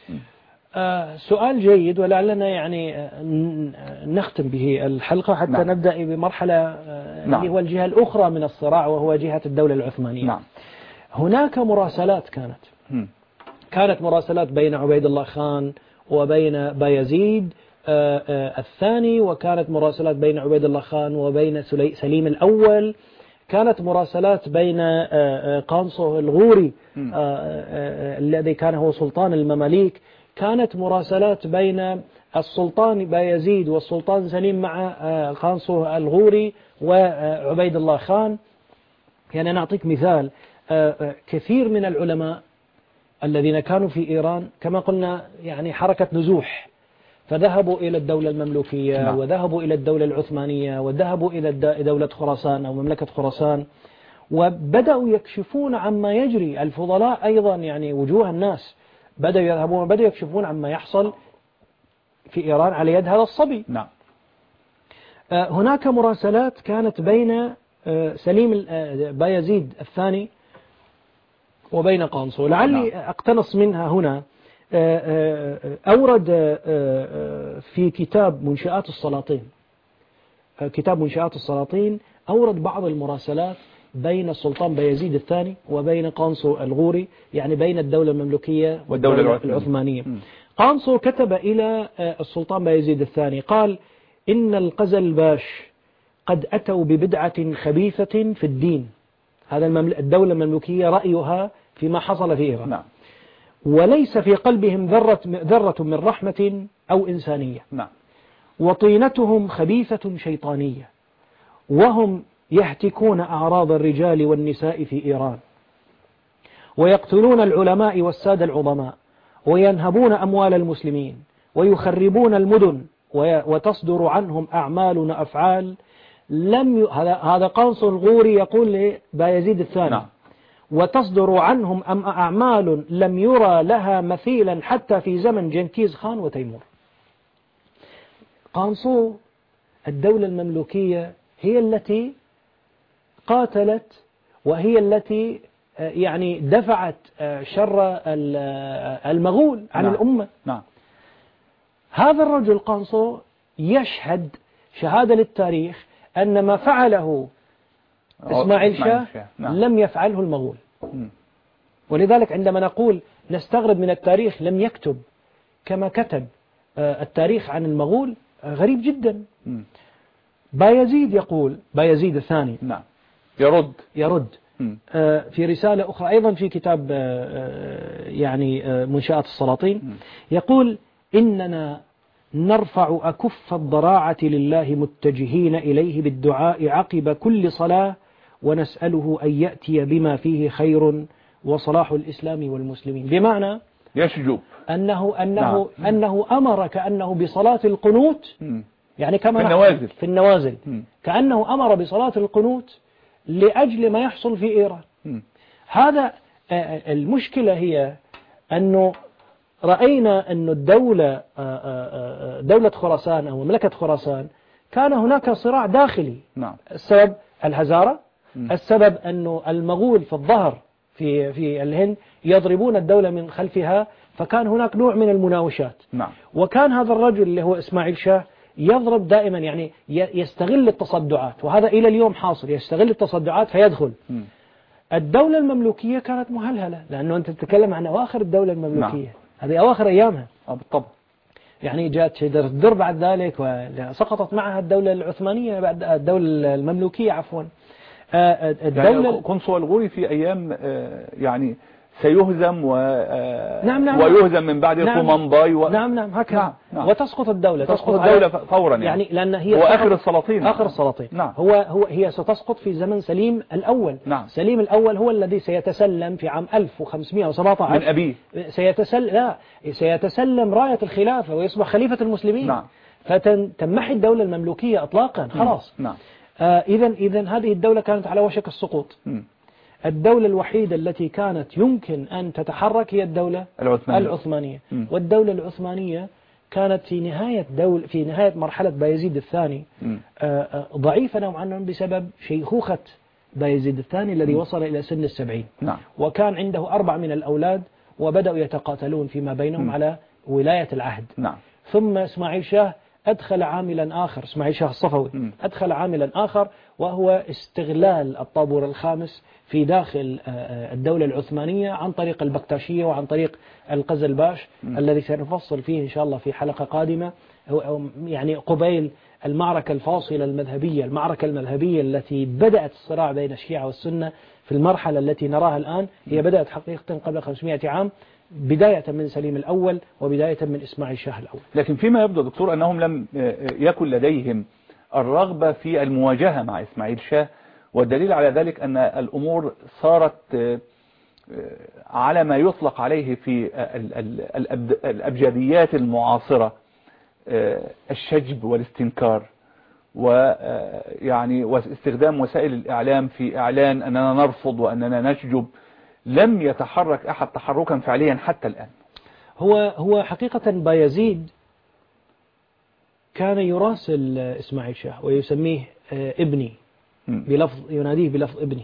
آه سؤال جيد، ولعلنا يعني نختم به الحلقة حتى نعم. نبدأ بمرحلة آه نعم. اللي هو الجهة الأخرى من الصراع، وهو جهة الدولة العثمانية. نعم. هناك مراسلات كانت م. كانت مراسلات بين عبيد الله خان وبين بايزيد آه آه الثاني، وكانت مراسلات بين عبيد الله خان وبين سليم الأول، كانت مراسلات بين قانصو الغوري الذي كان هو سلطان المماليك، كانت مراسلات بين السلطان بايزيد والسلطان سليم مع قانصو الغوري وعبيد الله خان. يعني أنا أعطيك مثال، كثير من العلماء الذين كانوا في إيران كما قلنا يعني حركة نزوح، فذهبوا إلى الدولة المملوكية نعم. وذهبوا إلى الدولة العثمانية وذهبوا إلى دولة خراسان أو مملكة خراسان، وبدأوا يكشفون عما يجري. الفضلاء أيضا يعني وجوه الناس بدأوا يذهبون بدأوا يكشفون عما يحصل في إيران على يد هذا الصبي. نعم. هناك مراسلات كانت بين سليم بايزيد الثاني وبين قانصو، لعلي نعم. أقتنص منها هنا. أورد في كتاب منشآت السلاطين كتاب منشآت السلاطين أورد بعض المراسلات بين السلطان بايزيد الثاني وبين قانصو الغوري، يعني بين الدولة المملوكية والدولة العثمانية. قانصو كتب إلى السلطان بايزيد الثاني قال: إن القزلباش قد أتوا ببدعة خبيثة في الدين. هذا الدولة المملوكية رأيها فيما حصل في إيران. نعم. وليس في قلبهم ذرة, ذرة من رحمة أو إنسانية. نعم. وطينتهم خبيثة شيطانية، وهم يهتكون أعراض الرجال والنساء في إيران، ويقتلون العلماء والسادة العظماء، وينهبون أموال المسلمين، ويخربون المدن، وتصدر عنهم أعمال أفعال لم ي... هذا هذا قنصل الغوري يقول لبايزيد الثاني. نعم. وتصدر عنهم أعمال لم يرى لها مثيلا حتى في زمن جنكيز خان وتيمور. قنصل الدولة المملوكية هي التي قاتلت، وهي التي يعني دفعت شر المغول عن نعم. الأمة. نعم. هذا الرجل قنصل يشهد شهادة للتاريخ أن ما فعله إسماعيل شاه نعم. لم يفعله المغول. م. ولذلك عندما نقول نستغرب من التاريخ لم يكتب كما كتب التاريخ عن المغول غريب جدا. م. بايزيد يقول، بايزيد الثاني نعم. يرد يرد م. في رسالة أخرى أيضا في كتاب يعني منشآت السلاطين م. يقول إننا نرفع أكف الضراعة لله متجهين إليه بالدعاء عقب كل صلاة، ونسأله أن يأتي بما فيه خير وصلاح الإسلام والمسلمين. بمعنى يشجب أنه, أنه, نعم. أنه أمر كأنه بصلاة القنوت، يعني كما في النوازل, في النوازل كأنه أمر بصلاة القنوت لأجل ما يحصل في إيران. م. هذا المشكلة هي أنه رأينا أن الدولة دولة خراسان أو مملكة خراسان كان هناك صراع داخلي. نعم. السبب الهزارة، م. السبب أنه المغول في الظهر في في الهند يضربون الدولة من خلفها، فكان هناك نوع من المناوشات. نعم. وكان هذا الرجل اللي هو إسماعيل شاه يضرب دائما، يعني يستغل التصدعات، وهذا إلى اليوم حاصل، يستغل التصدعات فيدخل. م. الدولة المملوكية كانت مهلهلة، لأنه أنت تتكلم عن أواخر الدولة المملوكية. نعم. هذه أواخر أيامها. بالطبع. يعني جاءت شيدر بعد ذلك وسقطت معها الدولة العثمانية بعد الدولة المملوكية عفوا. الدولة يعني قنصل الغوري في أيام يعني سيهزم و... نعم نعم ويهزم من بعد نعم طومنباي و... نعم نعم هكذا. نعم نعم. وتسقط الدولة تسقط الدولة فورا يعني, يعني لأن هي وآخر السلاطين. آخر السلاطين. نعم. هو هو هي ستسقط في زمن سليم الأول. نعم. سليم الأول هو الذي سيتسلم في عام ألف وخمسمائة وسبعة عشر من أبيه. سيتسلم لا سيتسلم راية الخلافة ويصبح خليفة المسلمين. نعم. فتنمحي الدولة المملوكية إطلاقا خلاص. نعم. إذا آه إذا هذه الدولة كانت على وشك السقوط. م. الدولة الوحيدة التي كانت يمكن أن تتحرك هي الدولة العثمانية, العثمانية. والدولة العثمانية كانت في نهاية دول في نهاية مرحلة بايزيد الثاني آه ضعيفة نوعا ما بسبب شيخوخة بايزيد الثاني الذي م. وصل إلى سن السبعين. نعم. وكان عنده أربع من الأولاد وبدأوا يتقاتلون فيما بينهم م. على ولاية العهد. نعم. ثم إسماعيل شاه أدخل عاملا آخر، إسماعيل شاه الصفوي م. أدخل عاملا آخر، وهو استغلال الطابور الخامس في داخل الدولة العثمانية عن طريق البكتاشية وعن طريق القزلباش م. الذي سنفصل فيه إن شاء الله في حلقة قادمة، يعني قبيل المعركة الفاصلة المذهبية، المعركة المذهبية التي بدأت الصراع بين الشيعة والسنة في المرحلة التي نراها الآن هي بدأت حقيقة قبل خمسمائة عام، بداية من سليم الأول وبداية من إسماعيل شاه الأول. لكن فيما يبدو دكتور أنهم لم يكن لديهم الرغبة في المواجهة مع إسماعيل شاه، والدليل على ذلك أن الأمور صارت على ما يطلق عليه في الأبجديات المعاصرة الشجب والاستنكار، ويعني واستخدام وسائل الإعلام في إعلان أننا نرفض وأننا نشجب. لم يتحرك أحد تحركا فعليا حتى الآن. هو هو حقيقة بايزيد كان يراسل إسماعيل شاه ويسميه ابني بلفظ، يناديه بلفظ ابني،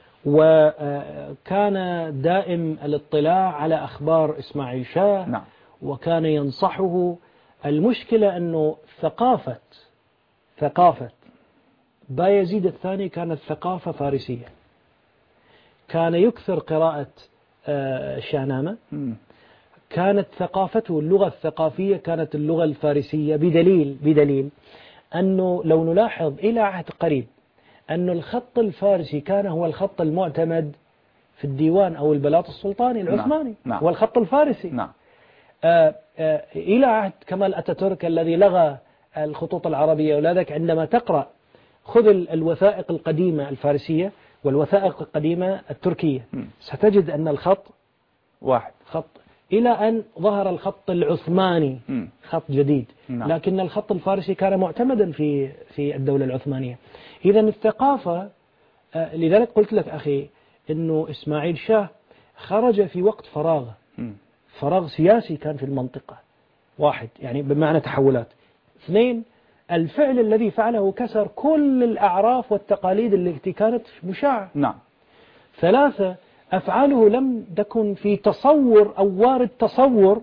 وكان دائم الاطلاع على أخبار إسماعيل شاه. نعم. وكان ينصحه. المشكلة أنه ثقافة ثقافة بايزيد الثاني كانت ثقافة فارسية، كان يكثر قراءة الشاهنامة، كانت ثقافته اللغة الثقافية كانت اللغة الفارسية، بدليل بدليل أنه لو نلاحظ إلى عهد قريب أن الخط الفارسي كان هو الخط المعتمد في الديوان أو البلاط السلطاني العثماني. نعم. والخط الفارسي. نعم. آآ آآ إلى عهد كمال أتاتورك الذي لغى الخطوط العربية. ولذلك عندما تقرأ خذ الوثائق القديمة الفارسية والوثائق القديمة التركية م. ستجد أن الخط واحد خط، إلى أن ظهر الخط العثماني م. خط جديد. نعم. لكن الخط الفارسي كان معتمدا في في الدولة العثمانية. إذا الثقافة، لذلك قلت لك أخي أنه إسماعيل شاه خرج في وقت فراغ م. فراغ سياسي كان في المنطقة. واحد يعني بمعنى تحولات. اثنين، الفعل الذي فعله كسر كل الأعراف والتقاليد التي كانت مشاعة. نعم. ثلاثة، أفعاله لم تكن في تصور أو وارد تصور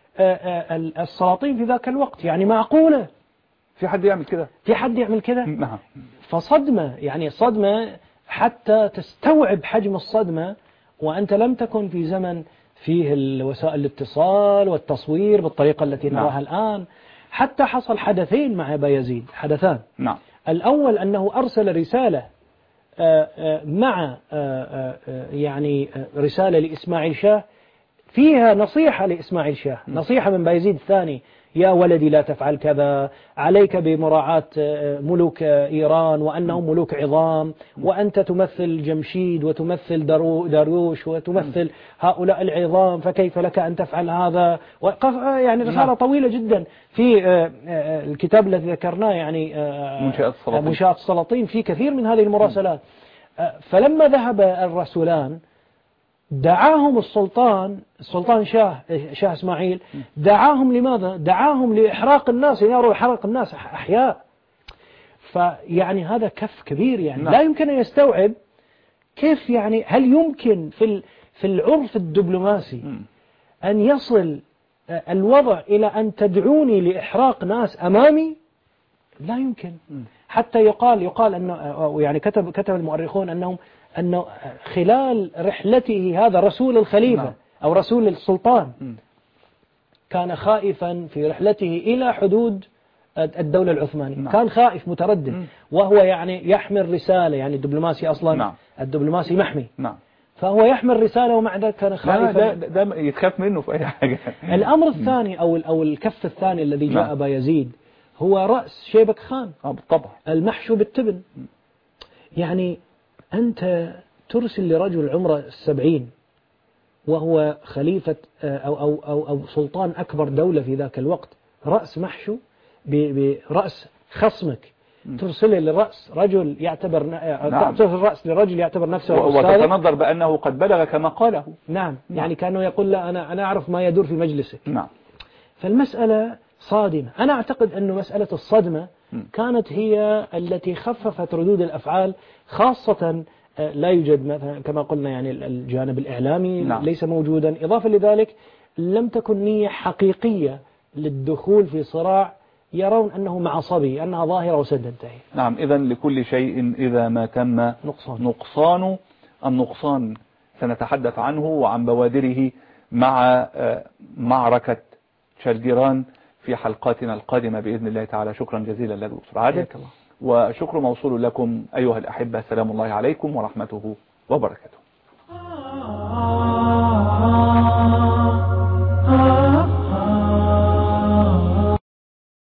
السلاطين في ذاك الوقت. يعني معقولة في حد يعمل كده؟ في حد يعمل كده؟ نعم. فصدمة، يعني صدمة حتى تستوعب حجم الصدمة، وأنت لم تكن في زمن فيه وسائل الاتصال والتصوير بالطريقة التي نراها. نعم. الآن حتى حصل حدثين مع بايزيد، حدثان. نعم. الأول أنه أرسل رسالة مع يعني رسالة لإسماعيل شاه فيها نصيحة لإسماعيل شاه، نصيحة من بايزيد الثاني: يا ولدي لا تفعل كذا، عليك بمراعاة ملوك إيران وأنهم ملوك عظام، وأنت تمثل جمشيد وتمثل داروش وتمثل هؤلاء العظام، فكيف لك أن تفعل هذا؟ يعني رسالة طويلة جدا. في الكتاب الذي ذكرناه يعني منشآت السلاطين، منشآت السلاطين، في كثير من هذه المراسلات. فلما ذهب الرسولان دعاهم السلطان السلطان شاه شاه إسماعيل، دعاهم لماذا؟ دعاهم لإحراق الناس، يناروا إحراق الناس أحياء. فيعني هذا كف كبير، يعني لا يمكن أن يستوعب كيف، يعني هل يمكن في في العرف الدبلوماسي أن يصل الوضع إلى أن تدعوني لإحراق ناس أمامي؟ لا يمكن. حتى يقال يقال أنه يعني كتب كتب المؤرخون أنهم أنه خلال رحلته هذا رسول الخليفة نعم. أو رسول السلطان م. كان خائفا في رحلته إلى حدود الدولة العثمانية. نعم. كان خائف متردد م. وهو يعني يحمل رسالة، يعني الدبلوماسي أصلا نعم. الدبلوماسي محمي نعم. فهو يحمل رسالة ومع ذلك كان خائفا. لا ده, ده يتخاف منه في أي حاجة. الأمر الثاني أو أو الكف الثاني الذي جاء نعم. بايزيد هو رأس شيبك خان بالطبع المحشو بالتبن. م. يعني أنت ترسل لرجل عمره السبعين وهو خليفة أو, أو, أو, أو سلطان أكبر دولة في ذاك الوقت، رأس محشو برأس خصمك، ترسله للرأس رجل يعتبر نعم. ترسل الرأس لرجل يعتبر نفسه وتتنظر بأنه قد بلغ كما قاله. نعم. نعم. يعني كانه يقول لا أنا أنا أعرف ما يدور في مجلسك. نعم. فالمسألة صادمة. أنا أعتقد أنه مسألة الصدمة كانت هي التي خففت ردود الأفعال، خاصة لا يوجد مثلا كما قلنا يعني الجانب الإعلامي نعم. ليس موجودا. إضافة لذلك لم تكن نية حقيقية للدخول في صراع يرون أنه معصبي، أنها ظاهرة وستنتهي. نعم. إذا لكل شيء إذا ما تم نقصان. نقصان النقصان سنتحدث عنه وعن بوادره مع معركة شالجيران في حلقاتنا القادمة بإذن الله تعالى. شكرا جزيلا لك دكتور عادل، وشكر موصول لكم أيها الأحبة. سلام الله عليكم ورحمته وبركاته.